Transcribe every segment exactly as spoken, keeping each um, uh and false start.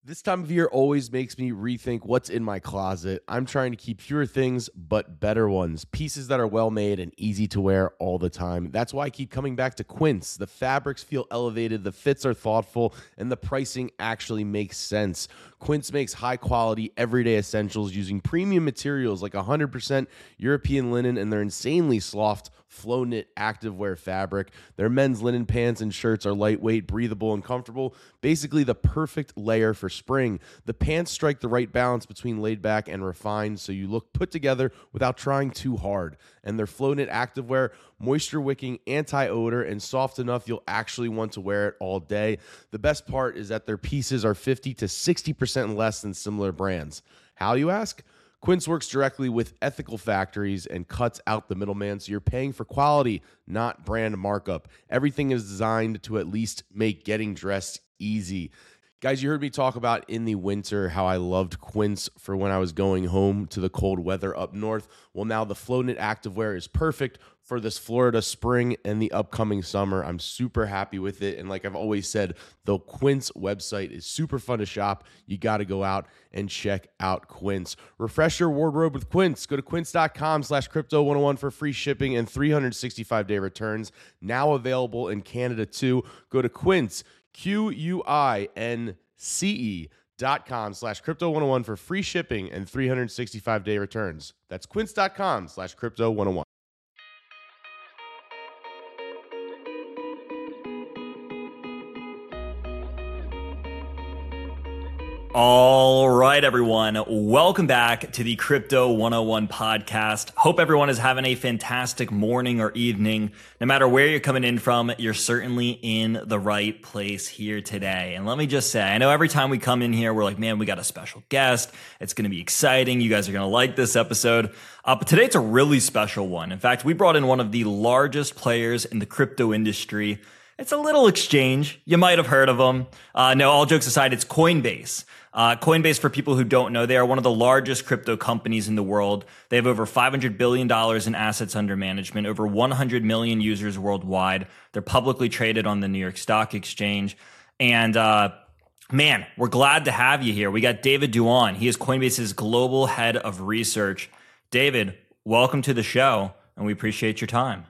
This time of year always makes me rethink what's in my closet. I'm trying to keep fewer things, but better ones. Pieces that are well made and easy to wear all the time. That's why I keep coming back to Quince. The fabrics feel elevated, the fits are thoughtful, and the pricing actually makes sense. Quince makes high quality, everyday essentials using premium materials like one hundred percent European linen and their insanely soft, flow knit activewear fabric. Their men's linen pants and shirts are lightweight, breathable, and comfortable. Basically, the perfect layer for spring. The pants strike the right balance between laid back and refined, so you look put together without trying too hard. And their flow knit activewear, moisture wicking, anti-odor, and soft enough you'll actually want to wear it all day. The best part is that their pieces are fifty to sixty percent less than similar brands. How, you ask? Quince works directly with ethical factories and cuts out the middleman, so you're paying for quality, not brand markup. Everything is designed to at least make getting dressed easy. Guys, you heard me talk about in the winter how I loved Quince for when I was going home to the cold weather up north. Well, now the Flow Knit activewear is perfect for this Florida spring and the upcoming summer. I'm super happy with it. And like I've always said, the Quince website is super fun to shop. You got to go out and check out Quince. Refresh your wardrobe with Quince. Go to quince.com slash crypto 101 for free shipping and three hundred sixty-five day returns. Now available in Canada too. Go to Quince, Q U I N C E dot com slash crypto 101 for free shipping and three hundred sixty-five day returns. That's quince.com slash crypto 101. All right, everyone. Welcome back to the Crypto one oh one podcast. Hope everyone is having a fantastic morning or evening. No matter where you're coming in from, you're certainly in the right place here today. And let me just say, I know every time we come in here, we're like, man, we got a special guest. It's going to be exciting. You guys are going to like this episode. Uh, but today it's a really special one. In fact, we brought in one of the largest players in the crypto industry. It's a little exchange. You might have heard of them. Uh, no, all jokes aside, it's Coinbase. Uh, Coinbase, for people who don't know, they are one of the largest crypto companies in the world. They have over five hundred billion dollars in assets under management, over one hundred million users worldwide. They're publicly traded on the New York Stock Exchange. And uh, man, we're glad to have you here. We got David Duan. He is Coinbase's global head of research. David, welcome to the show, and we appreciate your time.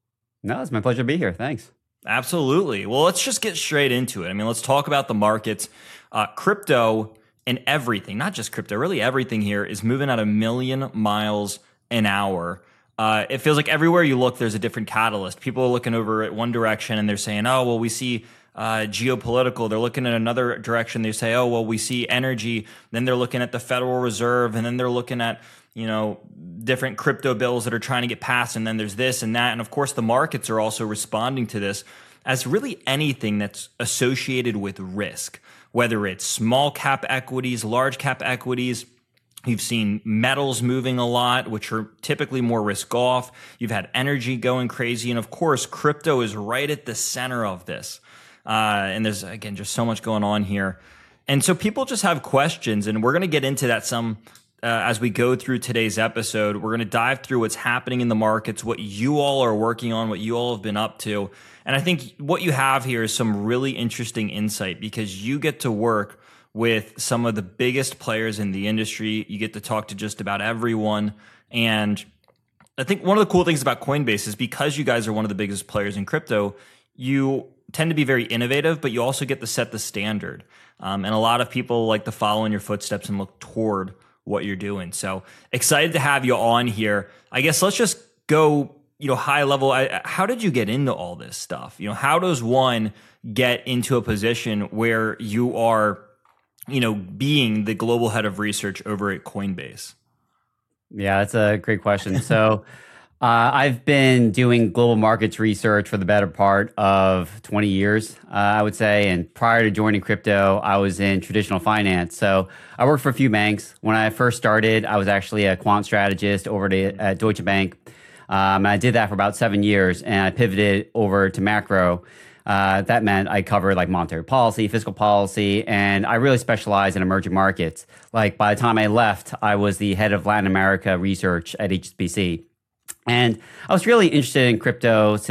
No, it's my pleasure to be here. Thanks. Absolutely. Well, let's just get straight into it. I mean, let's talk about the markets. Uh, crypto and everything, not just crypto, really everything here is moving at a million miles an hour. Uh, it feels like everywhere you look, there's a different catalyst. People are looking over at one direction and they're saying, oh, well, we see uh, geopolitical. They're looking at another direction. They say, oh, well, we see energy. Then they're looking at the Federal Reserve, and then they're looking at, you know, different crypto bills that are trying to get passed. And then there's this and that. And of course, the markets are also responding to this as really anything that's associated with risk, whether it's small cap equities, large cap equities. You've seen metals moving a lot, which are typically more risk off. You've had energy going crazy. And of course, crypto is right at the center of this. Uh, and there's, again, just so much going on here. And so people just have questions, and we're going to get into that some uh, as we go through today's episode. We're going to dive through what's happening in the markets, what you all are working on, what you all have been up to. And I think what you have here is some really interesting insight, because you get to work with some of the biggest players in the industry. You get to talk to just about everyone. And I think one of the cool things about Coinbase is because you guys are one of the biggest players in crypto, you tend to be very innovative, but you also get to set the standard. Um, and a lot of people like to follow in your footsteps and look toward what you're doing. So excited to have you on here. I guess let's just go, you know, high level. I, how did you get into all this stuff? You know, how does one get into a position where you are, you know, being the global head of research over at Coinbase? Yeah, that's a great question. So uh, I've been doing global markets research for the better part of twenty years, uh, I would say. And prior to joining crypto, I was in traditional finance. So I worked for a few banks. When I first started, I was actually a quant strategist over to, at Deutsche Bank. Um, and I did that for about seven years, and I pivoted over to macro. Uh, that meant I covered like monetary policy, fiscal policy, and I really specialized in emerging markets. Like by the time I left, I was the head of Latin America research at H S B C. And I was really interested in crypto since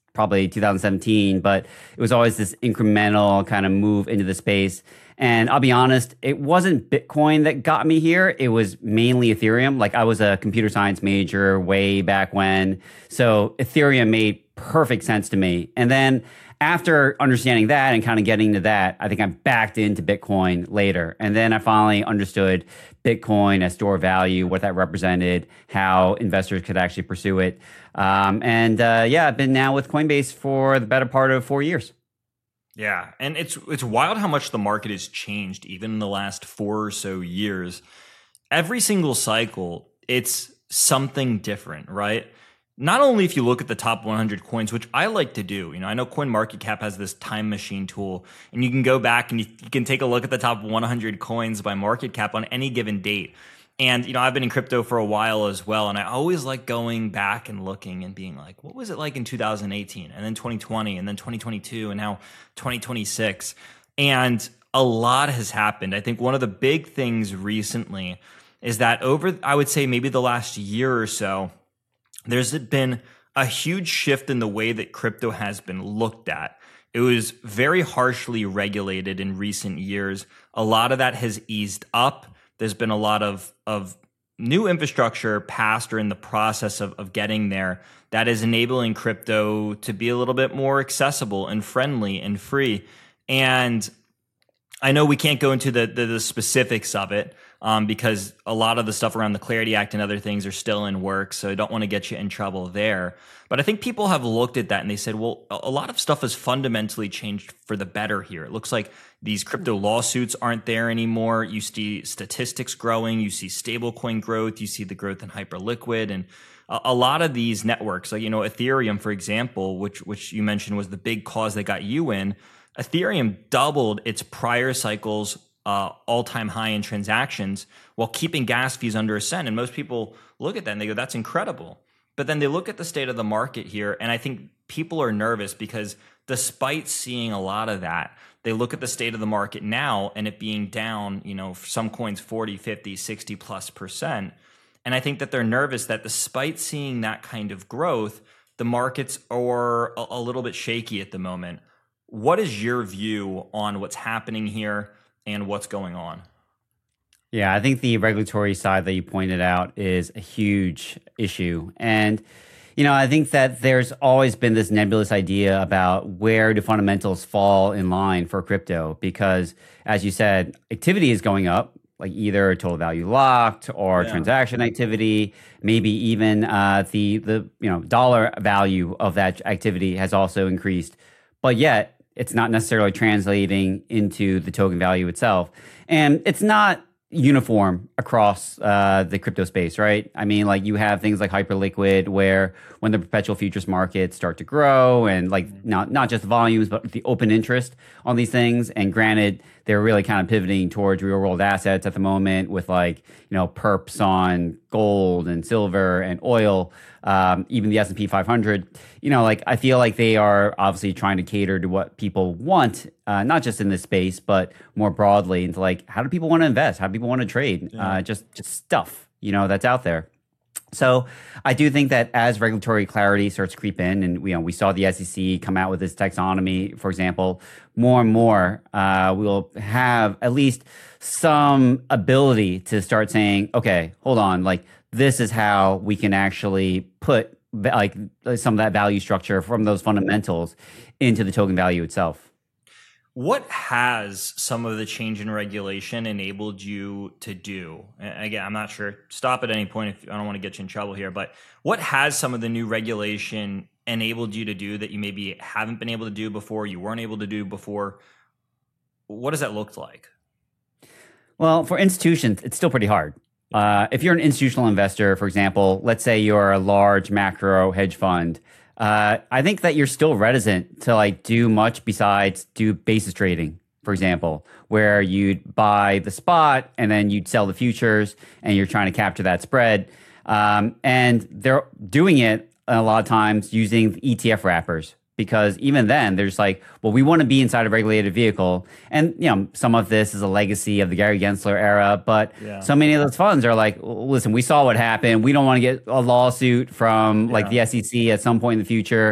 probably two thousand seventeen, but it was always this incremental kind of move into the space. And I'll be honest, it wasn't Bitcoin that got me here. It was mainly Ethereum. Like I was a computer science major way back when. So Ethereum made perfect sense to me. And then after understanding that and kind of getting to that, I think I backed into Bitcoin later. And then I finally understood Bitcoin as store of value, what that represented, how investors could actually pursue it. Um, and uh, yeah, I've been now with Coinbase for the better part of four years. Yeah, and it's it's wild how much the market has changed even in the last four or so years. Every single cycle, it's something different, right? Not only if you look at the top one hundred coins, which I like to do. You know, I know CoinMarketCap has this time machine tool, and you can go back and you, you can take a look at the top one hundred coins by market cap on any given date. And, you know, I've been in crypto for a while as well. And I always like going back and looking and being like, what was it like in two thousand eighteen and then twenty twenty and then twenty twenty-two and now twenty twenty-six? And a lot has happened. I think one of the big things recently is that over, I would say maybe the last year or so, there's been a huge shift in the way that crypto has been looked at. It was very harshly regulated in recent years. A lot of that has eased up. There's been a lot of, of new infrastructure passed or in the process of, of getting there that is enabling crypto to be a little bit more accessible and friendly and free. And I know we can't go into the, the, the specifics of it um, because a lot of the stuff around the Clarity Act and other things are still in work. So I don't want to get you in trouble there. But I think people have looked at that and they said, well, a lot of stuff has fundamentally changed for the better here. It looks like these crypto lawsuits aren't there anymore. You see statistics growing. You see stablecoin growth. You see the growth in Hyperliquid. And a, a lot of these networks, like, you know, Ethereum, for example, which which you mentioned was the big cause that got you in, Ethereum doubled its prior cycle's uh, all-time high in transactions while keeping gas fees under a cent. And most people look at that and they go, that's incredible. But then they look at the state of the market here, and I think people are nervous because despite seeing a lot of that, they look at the state of the market now and it being down, you know, for some coins forty, fifty, sixty plus percent. And I think that they're nervous that despite seeing that kind of growth, the markets are a, a little bit shaky at the moment. What is your view on what's happening here and what's going on? Yeah, I think the regulatory side that you pointed out is a huge issue. And, you know, I think that there's always been this nebulous idea about where do fundamentals fall in line for crypto? Because, as you said, activity is going up, like either total value locked or yeah. transaction activity, maybe even uh, the, the you know dollar value of that activity has also increased. But yet, it's not necessarily translating into the token value itself. And it's not uniform across uh, the crypto space, right? I mean, like you have things like Hyperliquid where when the perpetual futures markets start to grow and like not, not just volumes, but the open interest on these things. And granted, they're really kind of pivoting towards real world assets at the moment with like, you know, perps on gold and silver and oil, um, even the S and P five hundred. You know, like I feel like they are obviously trying to cater to what people want, uh, not just in this space, but more broadly into like, how do people want to invest? How do people want to trade? Yeah. Uh, just, just stuff, you know, that's out there. So I do think that as regulatory clarity starts to creep in, and you know, we saw the S E C come out with this taxonomy, for example, more and more uh, we'll have at least some ability to start saying, okay, hold on, like this is how we can actually put like some of that value structure from those fundamentals into the token value itself. What has some of the change in regulation enabled you to do? And again, I'm not sure. Stop at any point if I don't want to get you in trouble here. But what has some of the new regulation enabled you to do that you maybe haven't been able to do before, you weren't able to do before? What does that look like? Well, for institutions, it's still pretty hard. Uh, if you're an institutional investor, for example, let's say you're a large macro hedge fund, Uh, I think that you're still reticent to like do much besides do basis trading, for example, where you'd buy the spot and then you'd sell the futures and you're trying to capture that spread. Um, and they're doing it a lot of times using E T F wrappers, because even then there's like, well, we want to be inside a regulated vehicle. And, you know, some of this is a legacy of the Gary Gensler era, but yeah. so many of those funds are like, listen, we saw what happened. We don't want to get a lawsuit from like yeah. the S E C at some point in the future.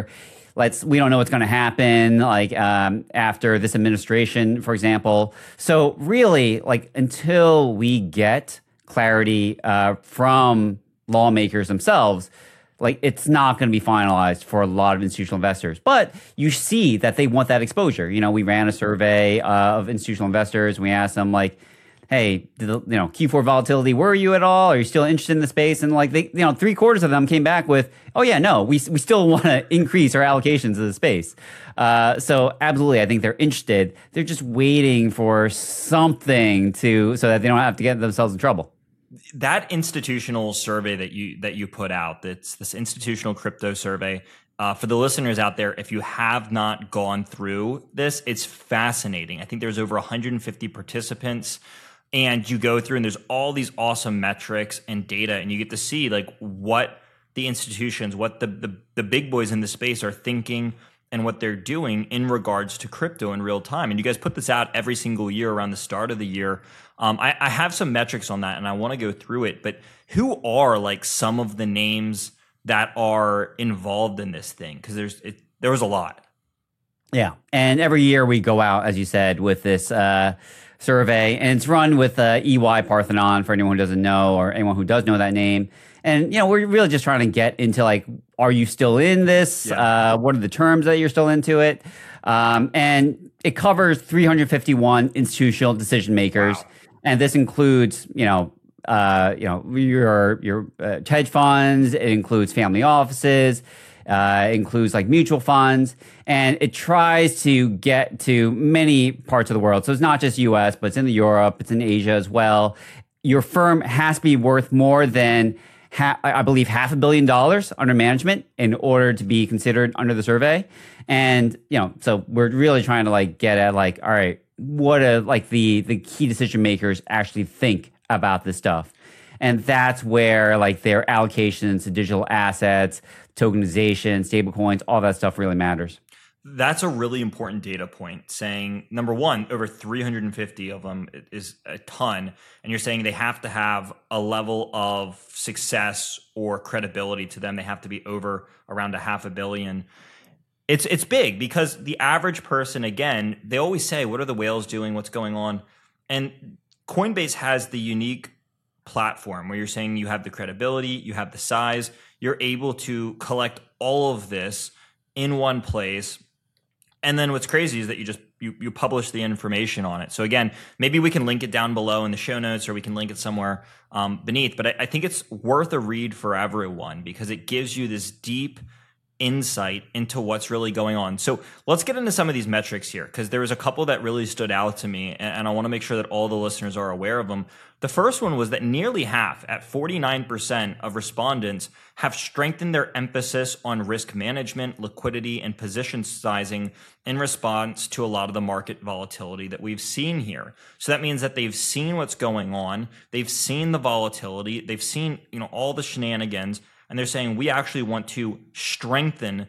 let's we don't know what's going to happen like um, after this administration, for example. So really, like until we get clarity uh, from lawmakers themselves, like it's not going to be finalized for a lot of institutional investors. But you see that they want that exposure. You know, we ran a survey uh, of institutional investors. And we asked them like, hey, did the, you know, Q four volatility worry you at all? Are you still interested in the space? And like they, you know, three quarters of them came back with, oh yeah, no, we we still want to increase our allocations to the space. Uh, so absolutely, I think they're interested. They're just waiting for something to so that they don't have to get themselves in trouble. That institutional survey that you that you put out, that's this institutional crypto survey. Uh, for the listeners out there, if you have not gone through this, it's fascinating. I think there's over one hundred fifty participants. And you go through and there's all these awesome metrics and data, and you get to see like what the institutions, what the, the the big boys in the space are thinking and what they're doing in regards to crypto in real time. And you guys put this out every single year around the start of the year. Um, I, I have some metrics on that and I want to go through it, but who are like some of the names that are involved in this thing? Because there's it, there was a lot. Yeah. And every year we go out, as you said, with this uh survey, and it's run with uh, E Y Parthenon for anyone who doesn't know or anyone who does know that name. And you know, we're really just trying to get into like, are you still in this? Yeah. Uh, what are the terms that you're still into it? Um, and it covers three hundred fifty-one institutional decision makers, wow. And this includes you know, uh, you know your your uh, hedge funds. It includes family offices. Uh, it includes like mutual funds, and it tries to get to many parts of the world. So it's not just U S, but it's in Europe, it's in Asia as well. Your firm has to be worth more than, ha- I believe, half a billion dollars under management in order to be considered under the survey. And you know, so we're really trying to like get at like, all right, what are like the the key decision makers actually think about this stuff. And that's where like their allocations to digital assets, tokenization, stablecoins, all that stuff really matters. That's a really important data point, saying, number one, over three hundred fifty of them is a ton. And you're saying they have to have a level of success or credibility to them. They have to be over around a half a billion. It's it's big because the average person, again, they always say, what are the whales doing? What's going on? And Coinbase has the unique platform where you're saying you have the credibility, you have the size, you're able to collect all of this in one place. And then what's crazy is that you just you you publish the information on it. So again, maybe we can link it down below in the show notes, or we can link it somewhere um, beneath. But I, I think it's worth a read for everyone because it gives you this deep insight into what's really going on. So let's get into some of these metrics here, because there was a couple that really stood out to me, and, and I want to make sure that all the listeners are aware of them. The first one was that nearly half, at forty-nine percent of respondents, have strengthened their emphasis on risk management, liquidity, and position sizing in response to a lot of the market volatility that we've seen here. So that means that they've seen what's going on, they've seen the volatility, they've seen, you know, all the shenanigans, and they're saying we actually want to strengthen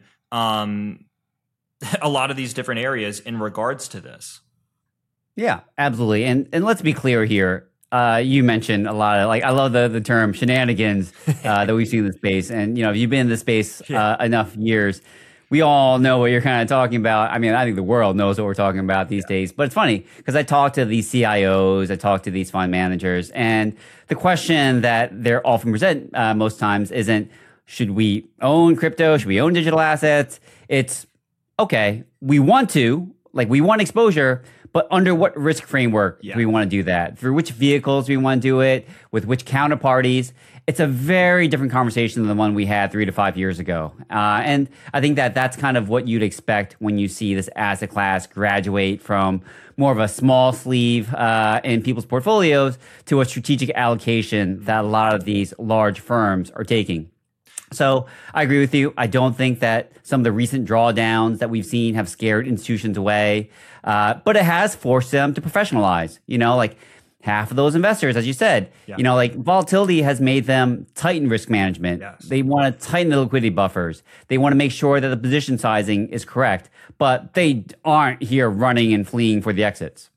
um, a lot of these different areas in regards to this. Yeah, absolutely. And and let's be clear here. Uh, you mentioned a lot of, like, I love the, the term shenanigans uh, that we've seen in the space. And, you know, if you've been in the space uh, enough years, we all know what you're kind of talking about. I mean, I think the world knows what we're talking about these yeah. days. But it's funny because I talk to these C I Os, I talk to these fund managers, and the question that they're often present uh, most times isn't, should we own crypto? Should we own digital assets? It's, okay, we want to, like, we want exposure, but under what risk framework yeah. do we want to do that? Through which vehicles do we want to do it? With which counterparties? It's a very different conversation than the one we had three to five years ago. Uh, and I think that that's kind of what you'd expect when you see this asset class graduate from more of a small sleeve uh, in people's portfolios to a strategic allocation that a lot of these large firms are taking. So I agree with you. I don't think that some of the recent drawdowns that we've seen have scared institutions away, uh, but it has forced them to professionalize. You know, like half of those investors, as you said, yeah. you know, like volatility has made them tighten risk management. Yes. They want to tighten the liquidity buffers. They want to make sure that the position sizing is correct, but they aren't here running and fleeing for the exits.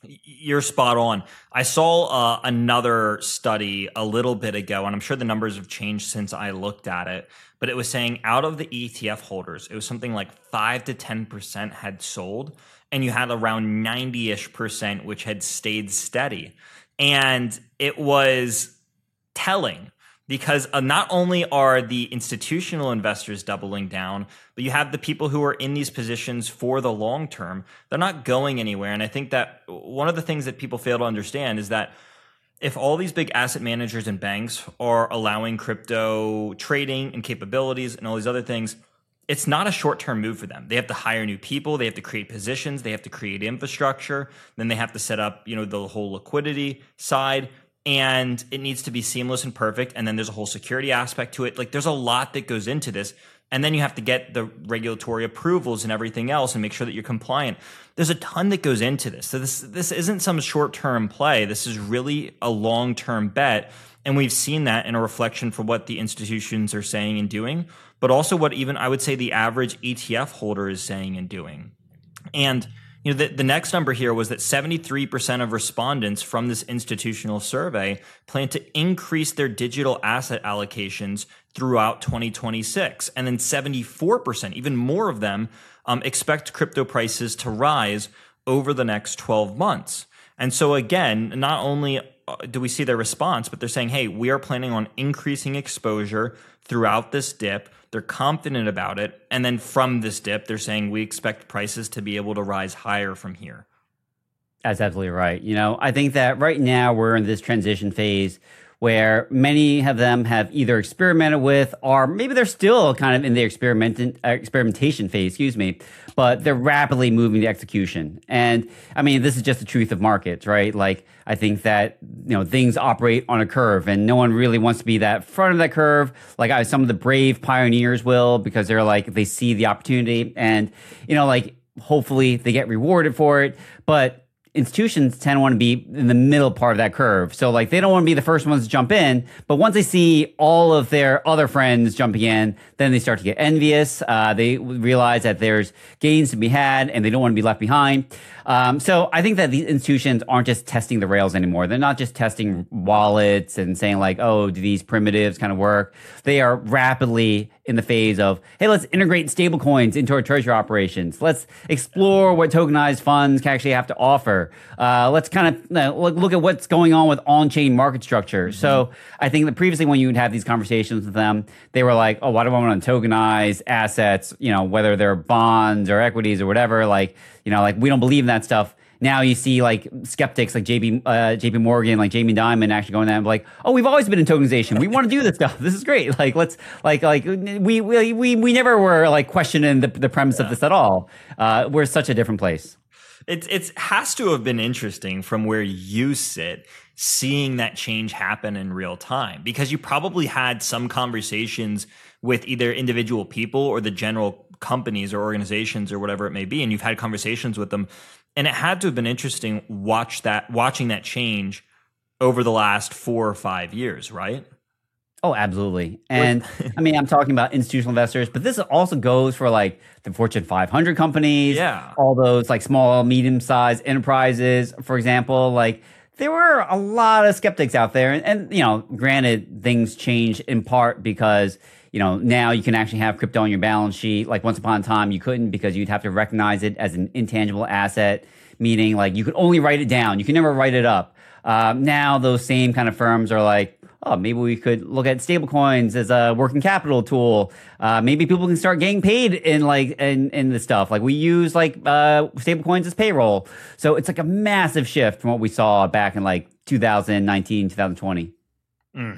You're spot on. I saw uh, another study a little bit ago, and I'm sure the numbers have changed since I looked at it, but it was saying out of the E T F holders, it was something like five to ten percent had sold, and you had around ninety-ish percent which had stayed steady. And it was telling because uh, not only are the institutional investors doubling down, but you have the people who are in these positions for the long term. They're not going anywhere. And I think that one of the things that people fail to understand is that if all these big asset managers and banks are allowing crypto trading and capabilities and all these other things, it's not a short-term move for them. They have to hire new people. They have to create positions. They have to create infrastructure. Then they have to set up, you know, the whole liquidity side. And it needs to be seamless and perfect. And then there's a whole security aspect to it. Like there's a lot that goes into this. And then you have to get the regulatory approvals and everything else and make sure that you're compliant. There's a ton that goes into this. So this this isn't some short-term play. This is really a long-term bet. And we've seen that in a reflection for what the institutions are saying and doing, but also what even I would say the average E T F holder is saying and doing. And you know, the, the next number here was that seventy-three percent of respondents from this institutional survey plan to increase their digital asset allocations throughout twenty twenty-six. And then seventy-four percent, even more of them, um, expect crypto prices to rise over the next twelve months. And so again, not only do we see their response, but they're saying, hey, we are planning on increasing exposure throughout this dip. They're confident about it. And then from this dip, they're saying we expect prices to be able to rise higher from here. That's absolutely right. You know, I think that right now we're in this transition phase where many of them have either experimented with, or maybe they're still kind of in the experiment, uh, experimentation phase, excuse me, but they're rapidly moving to execution. And I mean, this is just the truth of markets, right? Like, I think that, you know, things operate on a curve and no one really wants to be that front of that curve. Like I, some of the brave pioneers will, because they're like, they see the opportunity and, you know, like hopefully they get rewarded for it. But institutions tend to want to be in the middle part of that curve. So like they don't want to be the first ones to jump in, but once they see all of their other friends jumping in, then they start to get envious. Uh, they realize that there's gains to be had and they don't want to be left behind. Um, so I think that these institutions aren't just testing the rails anymore. They're not just testing wallets and saying like, oh, do these primitives kind of work? They are rapidly in the phase of, hey, let's integrate stablecoins into our treasury operations. Let's explore what tokenized funds can actually have to offer. Uh, let's kind of uh, look, look at what's going on with on-chain market structure. Mm-hmm. So I think that previously when you would have these conversations with them, they were like, oh, why do I want to tokenize assets, you know, whether they're bonds or equities or whatever, like, you know, like we don't believe in that stuff. Now you see like skeptics like J P uh, J P Morgan, like Jamie Dimon actually going there and like, oh, we've always been in tokenization. We want to do this stuff. This is great. Like let's like like we we we, we never were like questioning the, the premise yeah. of this at all. Uh, we're such a different place. It it's has to have been interesting from where you sit, seeing that change happen in real time, because you probably had some conversations with either individual people or the general companies or organizations or whatever it may be, and you've had conversations with them, and it had to have been interesting watch that watching that change over the last four or five years, right? Oh, absolutely. And I mean, I'm talking about institutional investors, but this also goes for like the Fortune five hundred companies, yeah, all those like small, medium-sized enterprises, for example. Like there were a lot of skeptics out there, and, and you know, granted, things change in part because you know, now you can actually have crypto on your balance sheet. Like once upon a time, you couldn't because you'd have to recognize it as an intangible asset, meaning like you could only write it down. You can never write it up. Um, now those same kind of firms are like, oh, maybe we could look at stablecoins as a working capital tool. Uh, maybe people can start getting paid in like in, in the stuff. Like we use like uh, stablecoins as payroll. So it's like a massive shift from what we saw back in like two thousand nineteen, two thousand twenty. Mm.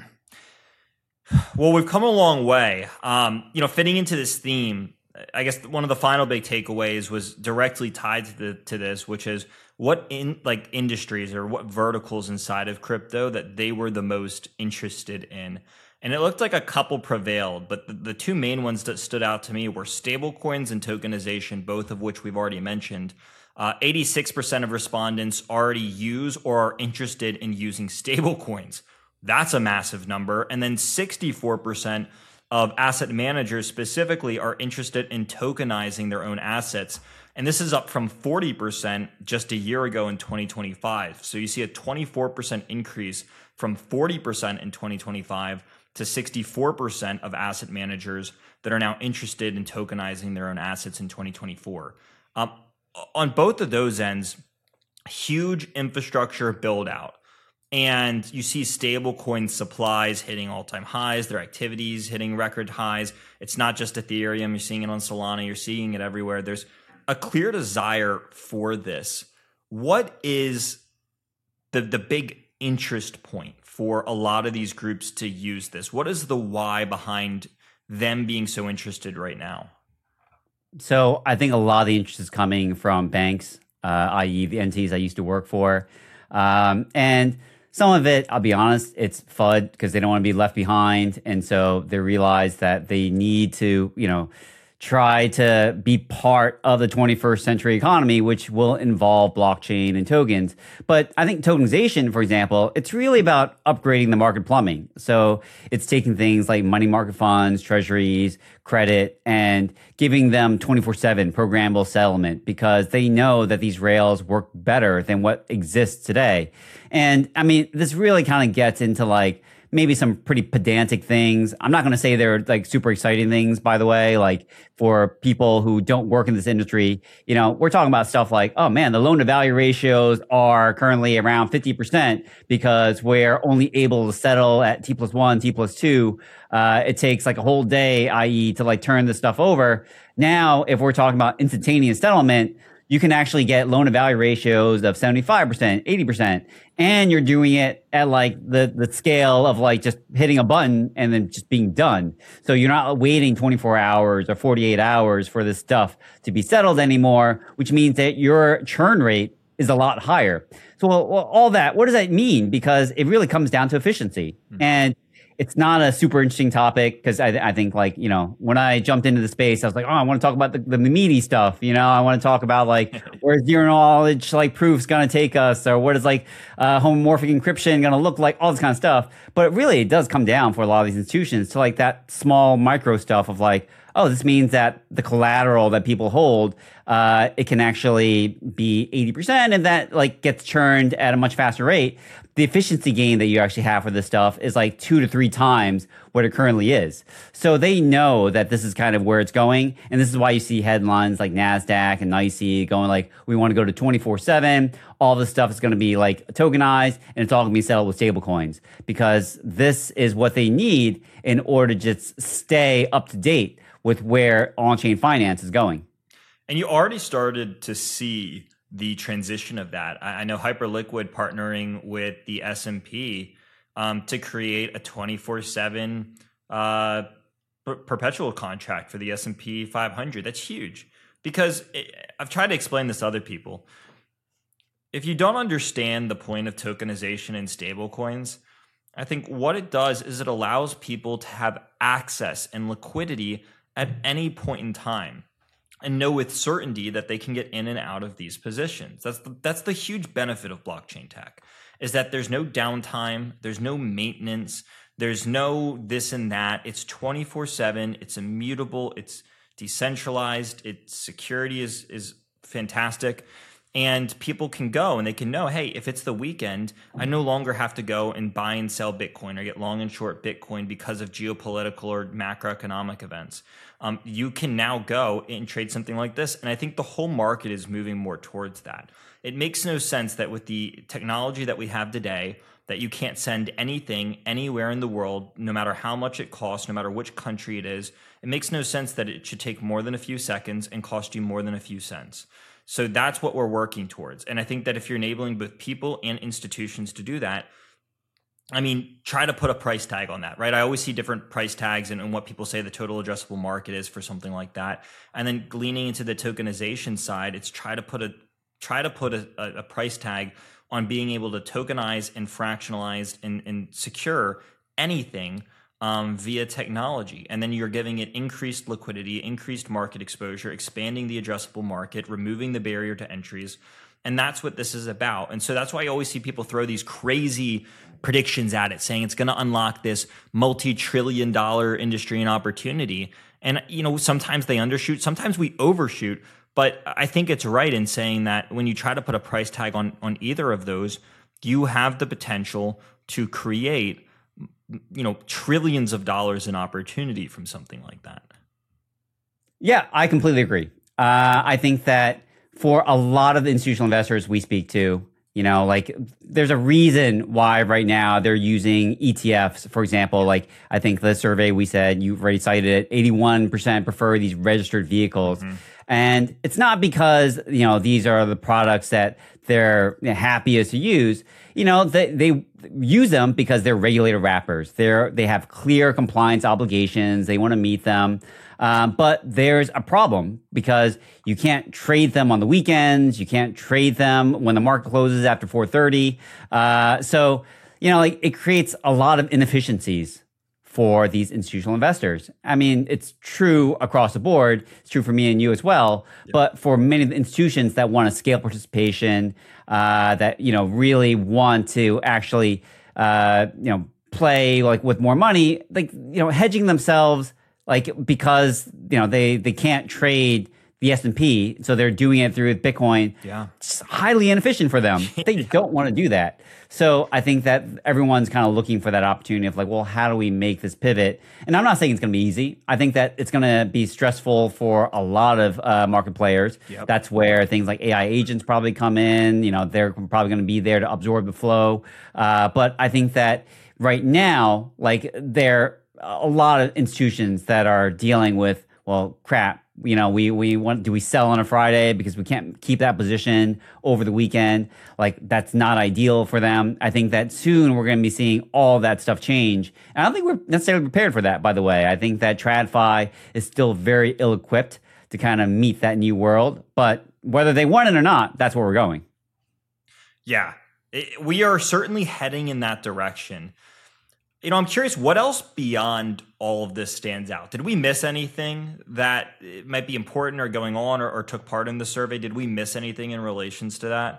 Well, we've come a long way. Um, you know, fitting into this theme, I guess one of the final big takeaways was directly tied to the, to this, which is what in like industries or what verticals inside of crypto that they were the most interested in. And it looked like a couple prevailed, but the, the two main ones that stood out to me were stablecoins and tokenization, both of which we've already mentioned. Uh, eighty-six percent of respondents already use or are interested in using stablecoins. That's a massive number. And then sixty-four percent of asset managers specifically are interested in tokenizing their own assets. And this is up from forty percent just a year ago in twenty twenty-five. So you see a twenty-four percent increase from forty percent in twenty twenty-five to sixty-four percent of asset managers that are now interested in tokenizing their own assets in twenty twenty-four. Um, on both of those ends, huge infrastructure build out. And you see stablecoin supplies hitting all-time highs, their activities hitting record highs. It's not just Ethereum. You're seeing it on Solana. You're seeing it everywhere. There's a clear desire for this. What is the, the big interest point for a lot of these groups to use this? What is the why behind them being so interested right now? So I think a lot of the interest is coming from banks, uh, that is the entities I used to work for. Um, and some of it, I'll be honest, it's F U D because they don't want to be left behind. And so they realize that they need to, you know, try to be part of the twenty-first century economy, which will involve blockchain and tokens. But I think tokenization, for example, it's really about upgrading the market plumbing. So it's taking things like money market funds, treasuries, credit, and giving them twenty-four seven programmable settlement because they know that these rails work better than what exists today. And I mean, this really kind of gets into like maybe some pretty pedantic things. I'm not going to say they're like super exciting things, by the way, like for people who don't work in this industry, you know, we're talking about stuff like, oh man, the loan to value ratios are currently around fifty percent because we're only able to settle at T plus one, T plus two. Uh, it takes like a whole day, that is to like turn this stuff over. Now, if we're talking about instantaneous settlement, you can actually get loan to value ratios of seventy-five percent, eighty percent. And you're doing it at like the, the scale of like just hitting a button and then just being done. So you're not waiting twenty-four hours or forty-eight hours for this stuff to be settled anymore, which means that your churn rate is a lot higher. So well, all that, what does that mean? Because it really comes down to efficiency. Mm-hmm. And it's not a super interesting topic because I, I think like, you know, when I jumped into the space, I was like, oh, I want to talk about the, the meaty stuff. You know, I want to talk about like where's zero knowledge like proofs going to take us, or what is like uh, homomorphic encryption going to look like, all this kind of stuff. But really, it does come down for a lot of these institutions to like that small micro stuff of like, oh, this means that the collateral that people hold, uh, it can actually be eighty percent and that like gets churned at a much faster rate. The efficiency gain that you actually have for this stuff is like two to three times what it currently is. So they know that this is kind of where it's going. And this is why you see headlines like NASDAQ and N Y S E going like, we want to go to twenty-four seven. All this stuff is going to be like tokenized and it's all going to be settled with stable coins because this is what they need in order to just stay up to date with where on-chain finance is going. And you already started to see the transition of that. I know Hyperliquid partnering with the S and P um, to create a twenty-four seven uh, per- perpetual contract for the S and P five hundred. That's huge because it, I've tried to explain this to other people. If you don't understand the point of tokenization in stablecoins, I think what it does is it allows people to have access and liquidity at any point in time and know with certainty that they can get in and out of these positions. That's the, that's the huge benefit of blockchain tech, is that there's no downtime, there's no maintenance, there's no this and that. It's twenty-four seven, it's immutable, it's decentralized, its security is is fantastic. And people can go and they can know, hey, if it's the weekend, I no longer have to go and buy and sell Bitcoin or get long and short Bitcoin because of geopolitical or macroeconomic events. Um, you can now go and trade something like this. And I think the whole market is moving more towards that. It makes no sense that with the technology that we have today, that you can't send anything anywhere in the world, no matter how much it costs, no matter which country it is. It makes no sense that it should take more than a few seconds and cost you more than a few cents. So that's what we're working towards. And I think that if you're enabling both people and institutions to do that, I mean, try to put a price tag on that, right? I always see different price tags and, and what people say the total addressable market is for something like that. And then leaning into the tokenization side, it's try to put a try to put a, a, a price tag on being able to tokenize and fractionalize and, and secure anything Um, via technology. And then you're giving it increased liquidity, increased market exposure, expanding the addressable market, removing the barrier to entries. And that's what this is about. And so that's why I always see people throw these crazy predictions at it, saying it's going to unlock this multi-trillion dollar industry and opportunity. And, you know, sometimes they undershoot, sometimes we overshoot. But I think it's right in saying that when you try to put a price tag on on either of those, you have the potential to create, you know, trillions of dollars in opportunity from something like that. Yeah, I completely agree. Uh, I think that for a lot of the institutional investors we speak to, you know, like there's a reason why right now they're using E T Fs, for example. Like I think the survey we said, you've already cited it, eighty-one percent prefer these registered vehicles. Mm-hmm. And it's not because, you know, these are the products that they're happiest to use. You know, they, they use them because they're regulated wrappers. They're, they have clear compliance obligations. They want to meet them. Um, but there's a problem because you can't trade them on the weekends. You can't trade them when the market closes after four thirty. Uh, so, you know, like it creates a lot of inefficiencies for these institutional investors. I mean, it's true across the board. It's true for me and you as well. Yeah. But for many of the institutions that want to scale participation, uh, that, you know, really want to actually, uh, you know, play like with more money, like, you know, hedging themselves, like because, you know, they, they can't trade the S and P, so they're doing it through Bitcoin. Yeah. It's highly inefficient for them. They yeah. don't want to do that. So I think that everyone's kind of looking for that opportunity of like, well, how do we make this pivot? And I'm not saying it's going to be easy. I think that it's going to be stressful for a lot of uh, market players. Yep. That's where things like A I agents probably come in. You know, they're probably going to be there to absorb the flow. Uh, but I think that right now, like there are a lot of institutions that are dealing with, well, crap. You know, we we want do we sell on a Friday because we can't keep that position over the weekend? Like that's not ideal for them. I think that soon we're going to be seeing all that stuff change. And I don't think we're necessarily prepared for that, by the way. I think that TradFi is still very ill-equipped to kind of meet that new world. But whether they want it or not, that's where we're going. Yeah, it, we are certainly heading in that direction. You know, I'm curious, what else beyond all of this stands out? Did we miss anything that might be important or going on or, or took part in the survey? Did we miss anything in relations to that?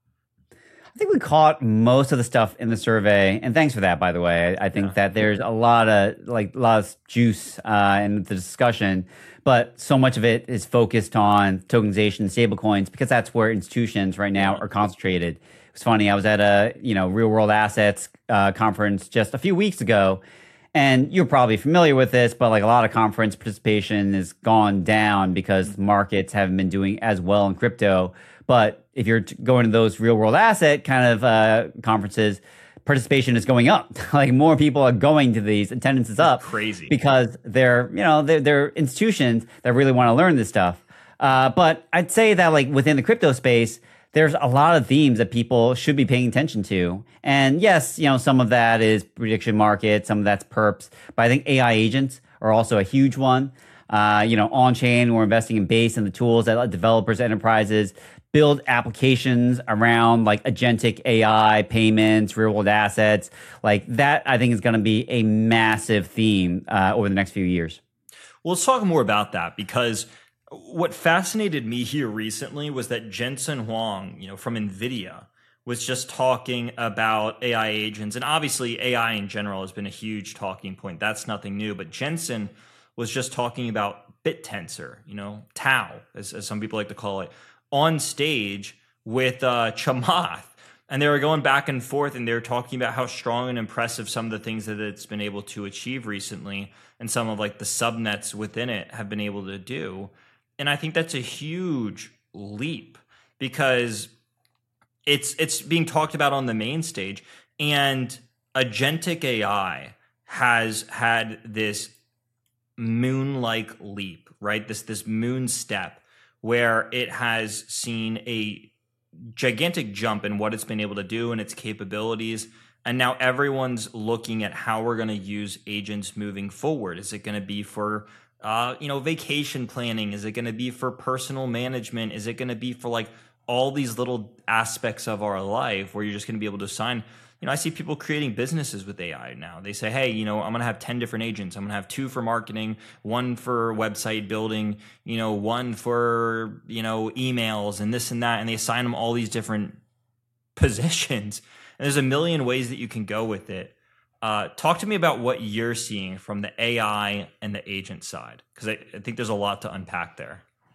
I think we caught most of the stuff in the survey, and thanks for that, by the way. I think yeah. that there's a lot of like a lot of juice uh, in the discussion, but so much of it is focused on tokenization, stablecoins, because that's where institutions right now are concentrated. It was funny. I was at a you know real world assets uh, conference just a few weeks ago, and you're probably familiar with this, but like a lot of conference participation has gone down because markets haven't been doing as well in crypto. But if you're t- going to those real world asset kind of uh, conferences, participation is going up. Like more people are going to these, attendance is up. That's crazy. Because they're you know they're, they're institutions that really want to learn this stuff. Uh, but I'd say that like within the crypto space, there's a lot of themes that people should be paying attention to. And yes, you know, some of that is prediction market, some of that's perps, but I think A I agents are also a huge one. Uh, you know, on-chain, we're investing in Base and the tools that let developers, enterprises build applications around like agentic A I, payments, real-world assets. Like that, I think is going to be a massive theme uh, over the next few years. Well, let's talk more about that because what fascinated me here recently was that Jensen Huang, you know, from NVIDIA, was just talking about A I agents. And obviously A I in general has been a huge talking point. That's nothing new. But Jensen was just talking about BitTensor, you know, Tau, as, as some people like to call it, on stage with uh, Chamath. And they were going back and forth, and they were talking about how strong and impressive some of the things that it's been able to achieve recently and some of like the subnets within it have been able to do. And I think that's a huge leap because it's it's being talked about on the main stage. And agentic A I has had this moon-like leap, right? This this moon step where it has seen a gigantic jump in what it's been able to do and its capabilities. And now everyone's looking at how we're going to use agents moving forward. Is it going to be for Uh, you know, vacation planning? Is it going to be for personal management? Is it going to be for like all these little aspects of our life where you're just going to be able to assign? You know, I see people creating businesses with A I now. They say, hey, you know, I'm going to have ten different agents. I'm going to have two for marketing, one for website building, you know, one for, you know, emails and this and that. And they assign them all these different positions. And there's a million ways that you can go with it. Uh, talk to me about what you're seeing from the A I and the agent side, because I, I think there's a lot to unpack there.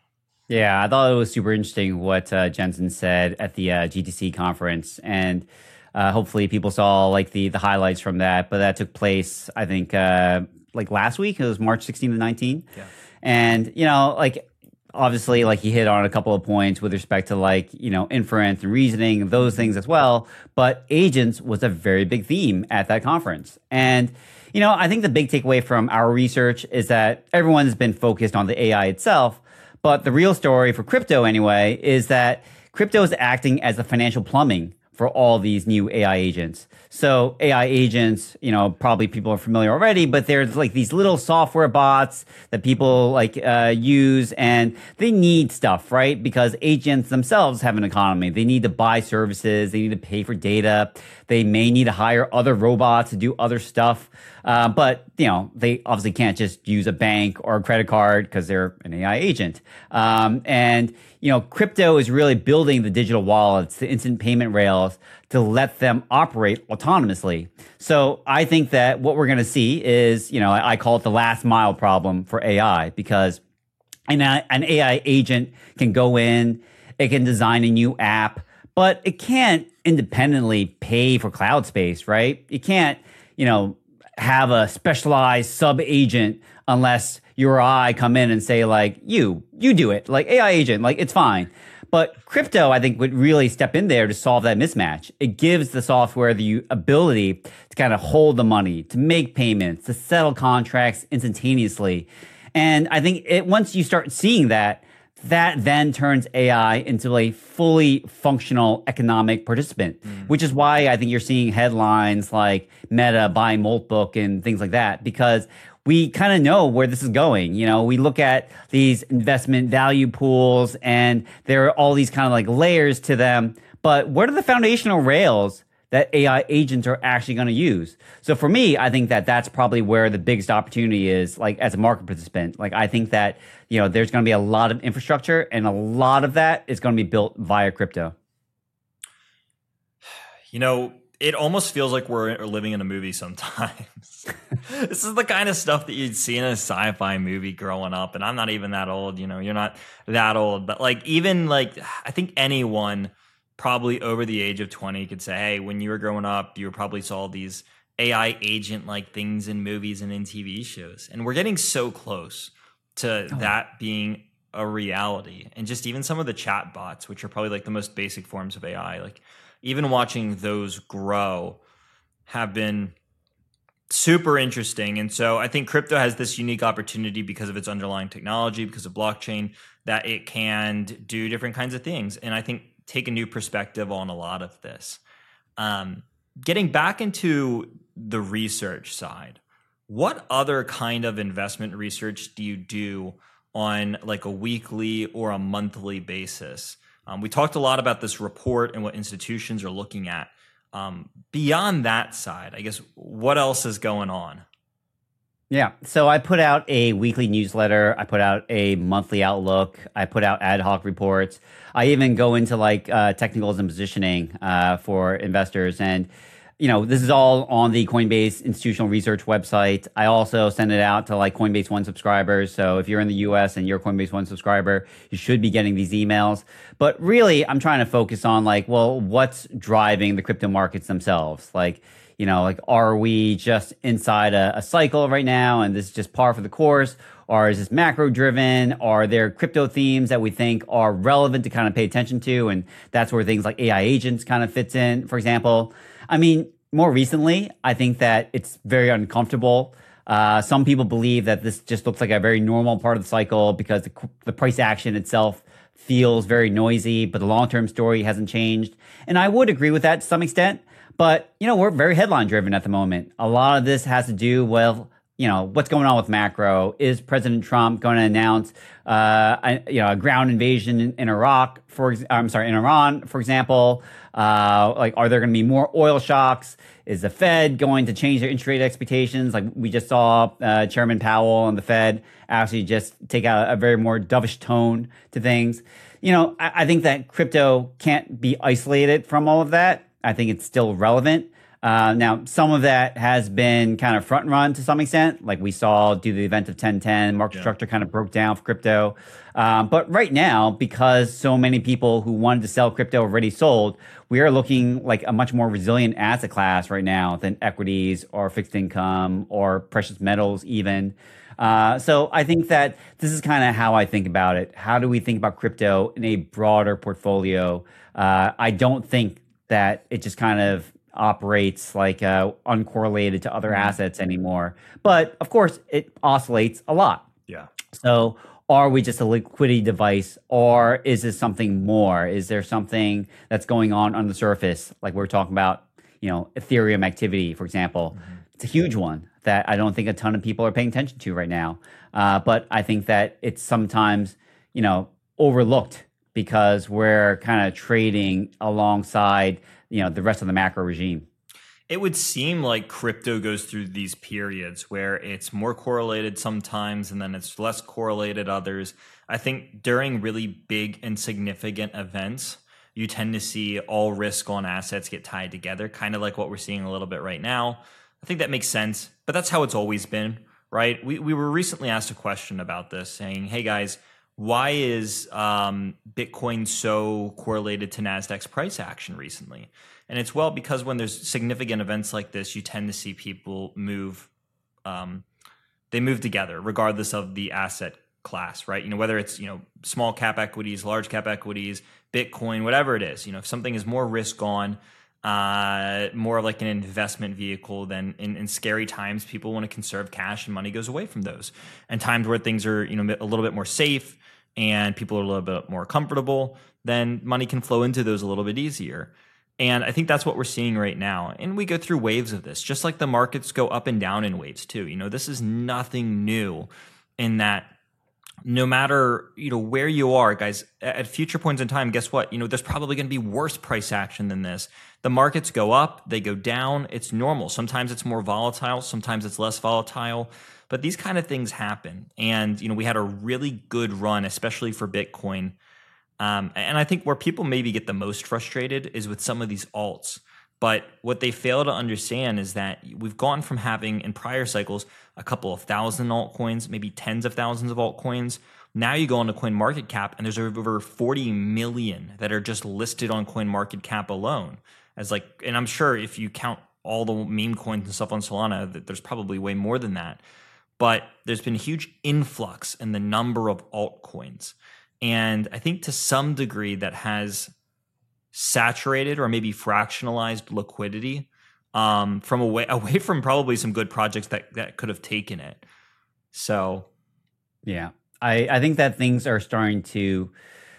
Yeah, I thought it was super interesting what uh, Jensen said at the uh, G T C conference, and uh, hopefully people saw like the the highlights from that. But that took place, I think, uh, like last week. It was March sixteenth to nineteenth, yeah. And you know, like obviously, like he hit on a couple of points with respect to like you know inference and reasoning, those things as well. But agents was a very big theme at that conference, and you know, I think the big takeaway from our research is that everyone's been focused on the A I itself. But the real story for crypto, anyway, is that crypto is acting as the financial plumbing for all these new A I agents. So A I agents, you know, probably people are familiar already, but there's like these little software bots that people like uh, use, and they need stuff, right? Because agents themselves have an economy. They need to buy services. They need to pay for data. They may need to hire other robots to do other stuff. Uh, but, you know, they obviously can't just use a bank or a credit card because they're an A I agent. Um, and, you know, crypto is really building the digital wallets, the instant payment rails to let them operate autonomously. So I think that what we're going to see is, you know, I, I call it the last mile problem for A I, because an, an A I agent can go in, it can design a new app, but it can't independently pay for cloud space, right? You can't, you know, have a specialized sub agent unless you or I come in and say like, you, you do it, like A I agent, like it's fine. But crypto, I think, would really step in there to solve that mismatch. It gives the software the ability to kind of hold the money, to make payments, to settle contracts instantaneously. And I think it, once you start seeing that, that then turns A I into a fully functional economic participant, mm. which is why I think you're seeing headlines like Meta buying Moltbook and things like that, because we kind of know where this is going. You know, we look at these investment value pools and there are all these kind of like layers to them. But what are the foundational rails that A I agents are actually going to use? So for me, I think that that's probably where the biggest opportunity is, like as a market participant. Like I think that, you know, there's going to be a lot of infrastructure and a lot of that is going to be built via crypto. You know, it almost feels like we're living in a movie sometimes. This is the kind of stuff that you'd see in a sci-fi movie growing up. And I'm not even that old, you know, you're not that old. But like, even like, I think anyone probably over the age of twenty could say, hey, when you were growing up, you probably saw these A I agent-like things in movies and in T V shows. And we're getting so close to oh. that being a reality. And just even some of the chat bots, which are probably like the most basic forms of A I, like even watching those grow have been super interesting. And so I think crypto has this unique opportunity because of its underlying technology, because of blockchain, that it can do different kinds of things. And I think take a new perspective on a lot of this. Um, getting back into the research side, what other kind of investment research do you do on like a weekly or a monthly basis? Um, we talked a lot about this report and what institutions are looking at. Um, beyond that side, I guess, what else is going on? Yeah. So I put out a weekly newsletter. I put out a monthly outlook. I put out ad hoc reports. I even go into like uh, technicals and positioning uh, for investors. And, you know, this is all on the Coinbase institutional research website. I also send it out to like Coinbase One subscribers. So if you're in the U S and you're a Coinbase One subscriber, you should be getting these emails. But really, I'm trying to focus on like, well, what's driving the crypto markets themselves? Like, you know, like, are we just inside a, a cycle right now and this is just par for the course? Or is this macro driven? Are there crypto themes that we think are relevant to kind of pay attention to? And that's where things like A I agents kind of fits in, for example. I mean, more recently, I think that it's very uncomfortable. Uh, some people believe that this just looks like a very normal part of the cycle because the, the price action itself feels very noisy, but the long-term story hasn't changed. And I would agree with that to some extent. But, you know, we're very headline driven at the moment. A lot of this has to do with, you know, what's going on with macro. Is President Trump going to announce, uh, a, you know, a ground invasion in, in Iraq, for I'm sorry, in Iran, for example? Uh, like, are there going to be more oil shocks? Is the Fed going to change their interest rate expectations? Like we just saw uh, Chairman Powell and the Fed actually just take out a very more dovish tone to things. You know, I, I think that crypto can't be isolated from all of that. I think it's still relevant. Uh, now, some of that has been kind of front run to some extent, like we saw do the event of ten ten, market yeah. structure kind of broke down for crypto. Um, but right now, because so many people who wanted to sell crypto already sold, we are looking like a much more resilient asset class right now than equities or fixed income or precious metals even. Uh, so I think that this is kind of how I think about it. How do we think about crypto in a broader portfolio? Uh, I don't think that it just kind of operates like uh, uncorrelated to other assets anymore. But of course, it oscillates a lot. Yeah. So are we just a liquidity device, or is this something more? Is there something that's going on on the surface? Like we're talking about, you know, Ethereum activity, for example. Mm-hmm. It's a huge one that I don't think a ton of people are paying attention to right now. Uh, but I think that it's sometimes, you know, overlooked because we're kind of trading alongside, you know, the rest of the macro regime. It would seem like crypto goes through these periods where it's more correlated sometimes and then it's less correlated others. I think during really big and significant events, you tend to see all risk on assets get tied together, kind of like what we're seeing a little bit right now. I think that makes sense, but that's how it's always been, right? We we were recently asked a question about this saying, hey guys, why is um, Bitcoin so correlated to NASDAQ's price action recently? And it's well because when there's significant events like this, you tend to see people move, um, they move together regardless of the asset class, right? You know, whether it's, you know, small cap equities, large cap equities, Bitcoin, whatever it is, you know, if something is more risk on, uh, more like an investment vehicle, then in, in scary times, people want to conserve cash and money goes away from those. And times where things are, you know, a little bit more safe and people are a little bit more comfortable, then money can flow into those a little bit easier. And I think that's what we're seeing right now. And we go through waves of this, just like the markets go up and down in waves too. You know, this is nothing new in that no matter, you know, where you are, guys, at future points in time, guess what? You know, there's probably going to be worse price action than this. The markets go up, they go down. It's normal. Sometimes it's more volatile. Sometimes it's less volatile. But these kind of things happen. And, you know, we had a really good run, especially for Bitcoin. Um, and I think where people maybe get the most frustrated is with some of these alts. But what they fail to understand is that we've gone from having in prior cycles a couple of thousand altcoins, maybe tens of thousands of altcoins. Now you go on to CoinMarketCap and there's over forty million that are just listed on CoinMarketCap alone. As like, and I'm sure if you count all the meme coins and stuff on Solana, that there's probably way more than that. But there's been a huge influx in the number of altcoins. And I think to some degree that has saturated or maybe fractionalized liquidity um, from away away from probably some good projects that, that could have taken it. So, yeah, I, I think that things are starting to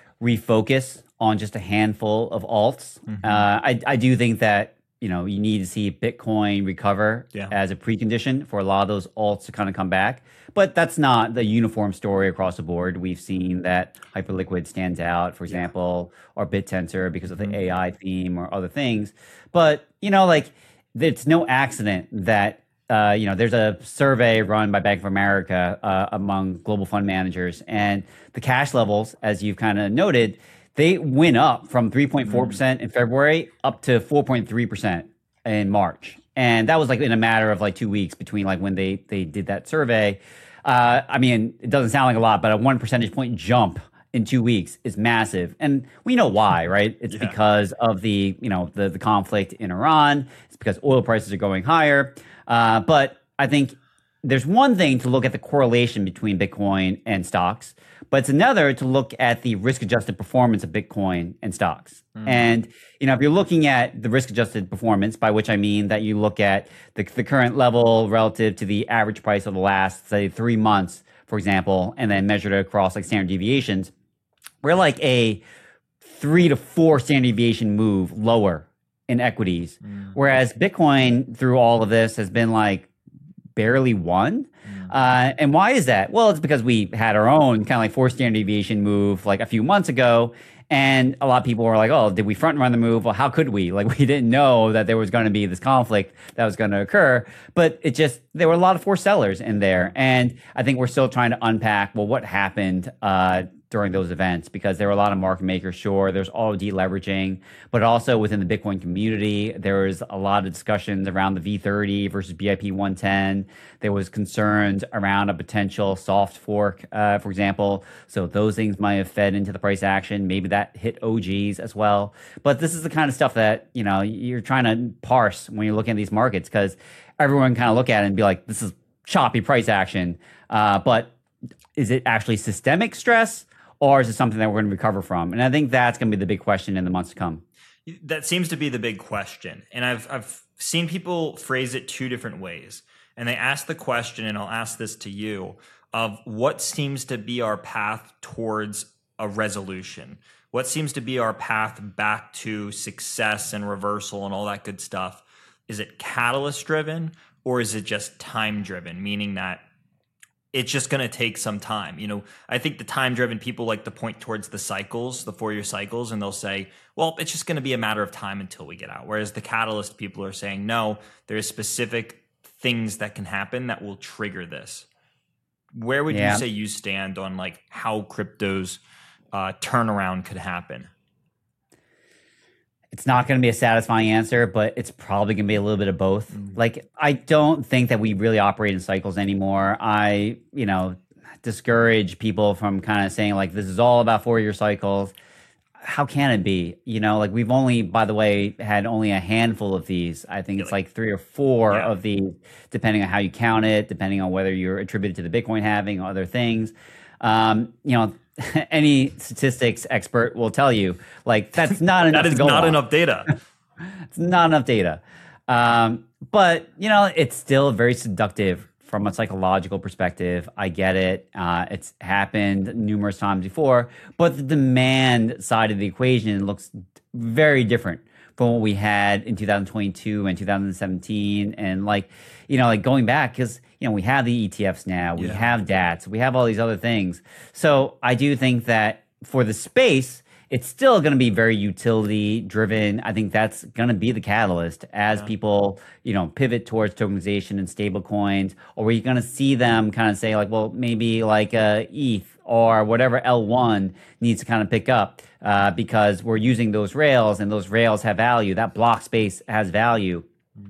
refocus on just a handful of alts. Mm-hmm. Uh, I, I do think that, you know, you need to see Bitcoin recover yeah. as a precondition for a lot of those alts to kind of come back. But that's not the uniform story across the board. We've seen that Hyperliquid stands out, for example, yeah. or BitTensor because of the mm-hmm. A I theme or other things. But, you know, like, it's no accident that, uh, you know, there's a survey run by Bank of America uh, among global fund managers. And the cash levels, as you've kind of noted, they went up from three point four percent in February up to four point three percent in March. And that was like in a matter of like two weeks between like when they, they did that survey. Uh, I mean, it doesn't sound like a lot, but a one percentage point jump in two weeks is massive. And we know why, right? It's yeah. because of the, you know, the, the conflict in Iran. It's because oil prices are going higher. Uh, but I think there's one thing to look at the correlation between Bitcoin and stocks, but it's another to look at the risk-adjusted performance of Bitcoin and stocks. Mm. And, you know, if you're looking at the risk-adjusted performance, by which I mean that you look at the, the current level relative to the average price of the last, say, three months, for example, and then measured it across like standard deviations, we're like a three to four standard deviation move lower in equities. Mm. Whereas Bitcoin, through all of this, has been like barely one. Uh, and why is that? Well, it's because we had our own kind of like four standard deviation move like a few months ago. And a lot of people were like, oh, did we front run the move? Well, how could we? Like, we didn't know that there was going to be this conflict that was going to occur. But it just, there were a lot of forced sellers in there. And I think we're still trying to unpack, well, what happened uh, during those events because there were a lot of market makers. Sure, there's all deleveraging, but also within the Bitcoin community, there was a lot of discussions around the V thirty versus B I P one ten. There was concerns around a potential soft fork, uh, for example. So those things might have fed into the price action. Maybe that hit O Gs as well. But this is the kind of stuff that, you know, you're trying to parse when you're looking at these markets because everyone kind of look at it and be like, this is choppy price action. Uh, but is it actually systemic stress? Or is it something that we're going to recover from? And I think that's going to be the big question in the months to come. That seems to be the big question. And I've I've seen people phrase it two different ways. And they ask the question, and I'll ask this to you, of what seems to be our path towards a resolution? What seems to be our path back to success and reversal and all that good stuff? Is it catalyst driven or is it just time driven? Meaning that it's just going to take some time. You know, I think the time-driven people like to point towards the cycles, the four-year cycles, and they'll say, well, it's just going to be a matter of time until we get out. Whereas the catalyst people are saying, no, there's specific things that can happen that will trigger this. Where would yeah. you say you stand on like how crypto's uh, turnaround could happen? It's not going to be a satisfying answer, but it's probably going to be a little bit of both. Mm-hmm. Like, I don't think that we really operate in cycles anymore. I, you know, discourage people from kind of saying like, this is all about four-year cycles. How can it be? You know, like we've only, by the way, had only a handful of these. I think it's like three or four yeah. of these, depending on how you count it, depending on whether you're attributed to the Bitcoin halving or other things. Um, you know, any statistics expert will tell you, like, that's not enough. That is to go not on. enough data. It's not enough data. Um, but, you know, it's still very seductive from a psychological perspective. I get it. Uh, it's happened numerous times before, but the demand side of the equation looks very different from what we had in two thousand twenty-two and two thousand seventeen. And like, you know, like going back, because, you know, we have the E T Fs now, we yeah. have D A Ts, we have all these other things. So I do think that for the space, it's still going to be very utility driven. I think that's going to be the catalyst as yeah. people, you know, pivot towards tokenization and stable coins, or we're going to see them kind of say like, well, maybe like uh, E T H or whatever L one needs to kind of pick up uh, because we're using those rails and those rails have value. That block space has value.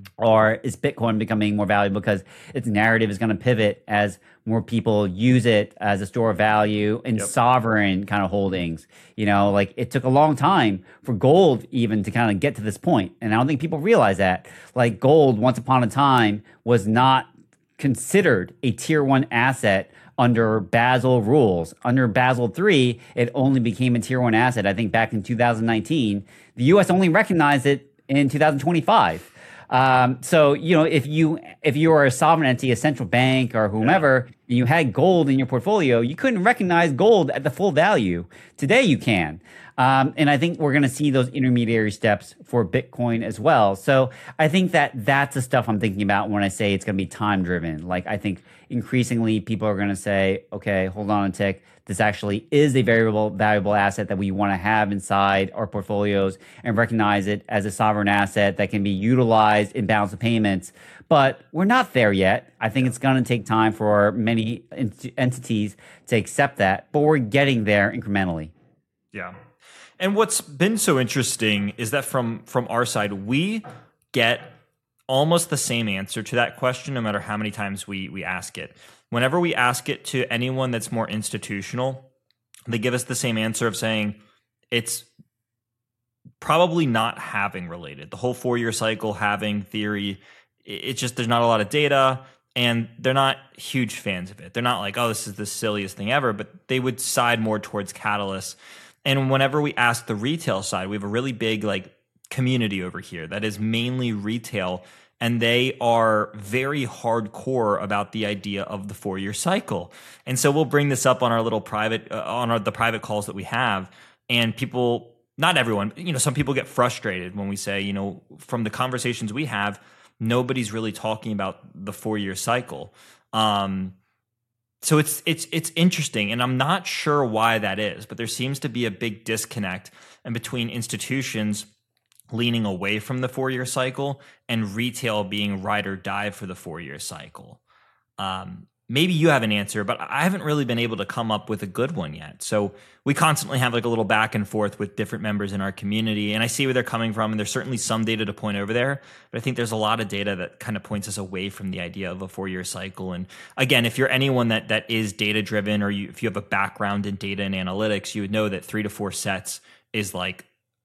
Or is Bitcoin becoming more valuable because its narrative is going to pivot as more people use it as a store of value in yep. sovereign kind of holdings? You know, like it took a long time for gold even to kind of get to this point. And I don't think people realize that. Like gold, once upon a time, was not considered a tier one asset under Basel rules. Under Basel three, it only became a tier one asset, I think, back in two thousand nineteen. The U S only recognized it in two thousand twenty-five. Um, so, you know, if you if you are a sovereign entity, a central bank or whomever, yeah. and you had gold in your portfolio, you couldn't recognize gold at the full value. Today you can. Um, and I think we're going to see those intermediary steps for Bitcoin as well. So I think that that's the stuff I'm thinking about when I say it's going to be time driven. Like I think increasingly people are going to say, okay, hold on a tick. This actually is a variable, valuable asset that we want to have inside our portfolios and recognize it as a sovereign asset that can be utilized in balance of payments. But we're not there yet. I think it's going to take time for many ent- entities to accept that, but we're getting there incrementally. Yeah. And what's been so interesting is that from from our side, we get almost the same answer to that question no matter how many times we we ask it. Whenever we ask it to anyone that's more institutional, they give us the same answer of saying it's probably not halving related. The whole four-year cycle halving theory, it's just there's not a lot of data and they're not huge fans of it. They're not like, oh, this is the silliest thing ever, but they would side more towards catalysts. And whenever we ask the retail side, we have a really big like community over here that is mainly retail. And they are very hardcore about the idea of the four-year cycle. And so we'll bring this up on our little private, uh, on our, the private calls that we have. And people, not everyone, you know, some people get frustrated when we say, you know, from the conversations we have, nobody's really talking about the four-year cycle. Um, so it's it's it's interesting, and I'm not sure why that is, but there seems to be a big disconnect in between institutions leaning away from the four-year cycle and retail being ride or die for the four-year cycle. Um, maybe you have an answer, but I haven't really been able to come up with a good one yet. So we constantly have like a little back and forth with different members in our community, and I see where they're coming from, and there's certainly some data to point over there, but I think there's a lot of data that kind of points us away from the idea of a four-year cycle. And again, if you're anyone that that is data-driven, or you, if you have a background in data and analytics, you would know that three to four sets is like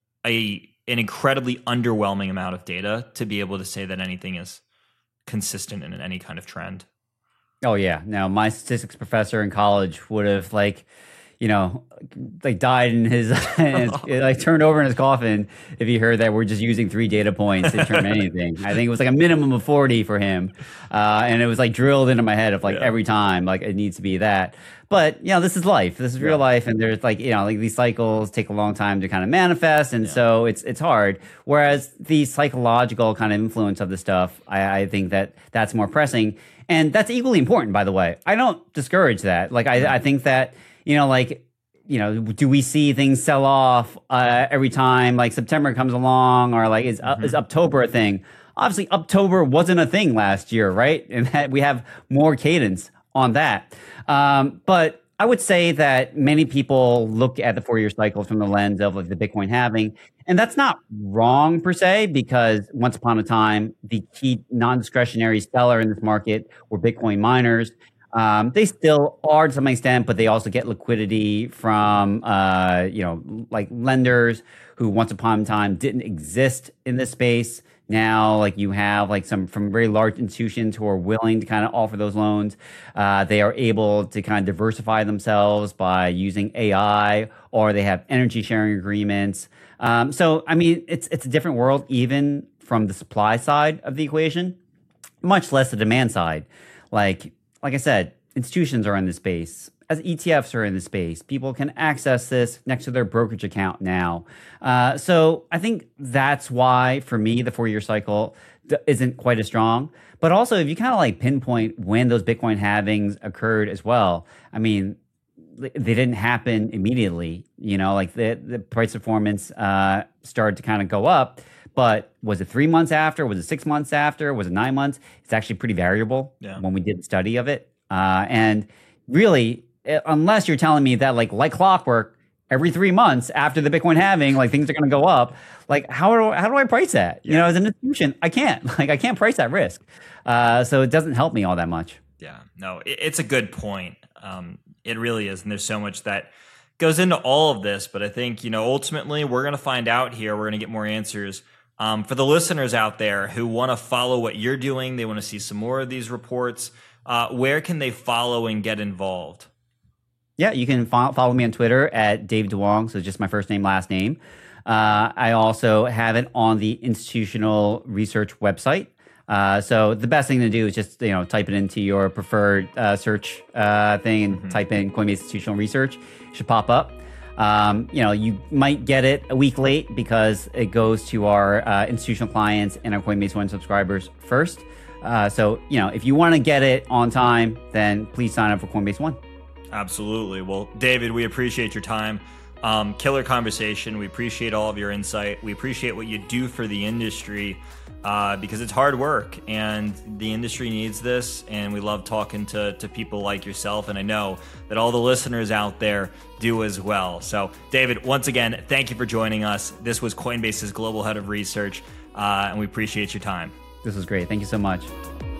a an incredibly underwhelming amount of data to be able to say that anything is consistent in any kind of trend. Oh yeah. Now my statistics professor in college would have like, you know, like died in his, in his like turned over in his coffin if he heard that we're just using three data points to determine anything. I think it was like a minimum of forty for him, uh, and it was like drilled into my head of like yeah. every time like it needs to be that. But you know, this is life. This is real yeah. life, and there's like you know, like these cycles take a long time to kind of manifest, and yeah. so it's it's hard. Whereas the psychological kind of influence of the stuff, I, I think that that's more pressing, and that's equally important. By the way, I don't discourage that. Like I, I think that you know, like you know, do we see things sell off uh, every time like September comes along, or like is mm-hmm. is October a thing? Obviously, October wasn't a thing last year, right? And that we have more cadence on that. Um, but I would say that many people look at the four-year cycles from the lens of like the Bitcoin halving, and that's not wrong per se, because once upon a time, the key non-discretionary seller in this market were Bitcoin miners. Um, they still are to some extent, but they also get liquidity from, uh, you know, like lenders who once upon a time didn't exist in this space. Now, like you have like some from very large institutions who are willing to kind of offer those loans. Uh, they are able to kind of diversify themselves by using A I, or they have energy sharing agreements. Um, so, I mean, it's it's a different world, even from the supply side of the equation, much less the demand side. Like, like I said, institutions are in this space. As E T Fs are in the space, people can access this next to their brokerage account now. Uh, so I think that's why, for me, the four-year cycle th- isn't quite as strong. But also, if you kind of like pinpoint when those Bitcoin halvings occurred as well, I mean, they didn't happen immediately. You know, like the, the price performance uh, started to kind of go up. But was it three months after? Was it six months after? Was it nine months? It's actually pretty variable yeah. when we did the study of it. Uh, and really, unless you're telling me that like like clockwork, every three months after the Bitcoin halving, like things are going to go up. Like how do how do I price that? Yeah. You know, as an institution, I can't. Like I can't price that risk. Uh, so it doesn't help me all that much. Yeah, no, it, it's a good point. Um, it really is, and there's so much that goes into all of this. But I think you know ultimately we're going to find out here. We're going to get more answers. Um, for the listeners out there who want to follow what you're doing, they want to see some more of these reports. Uh, where can they follow and get involved? Yeah, you can fo- follow me on Twitter at Dave DeWong, so just my first name, last name. Uh, I also have it on the Institutional Research website. Uh, so the best thing to do is just you know type it into your preferred uh, search uh, thing and mm-hmm. type in Coinbase Institutional Research. It should pop up. Um, you know, you might get it a week late because it goes to our uh, institutional clients and our Coinbase One subscribers first. Uh, so you know, if you want to get it on time, then please sign up for Coinbase One. Absolutely. Well, David, we appreciate your time. Um, killer conversation. We appreciate all of your insight. We appreciate what you do for the industry uh, because it's hard work and the industry needs this. And we love talking to, to people like yourself. And I know that all the listeners out there do as well. So, David, once again, thank you for joining us. This was Coinbase's Global Head of Research, uh, and we appreciate your time. This was great. Thank you so much.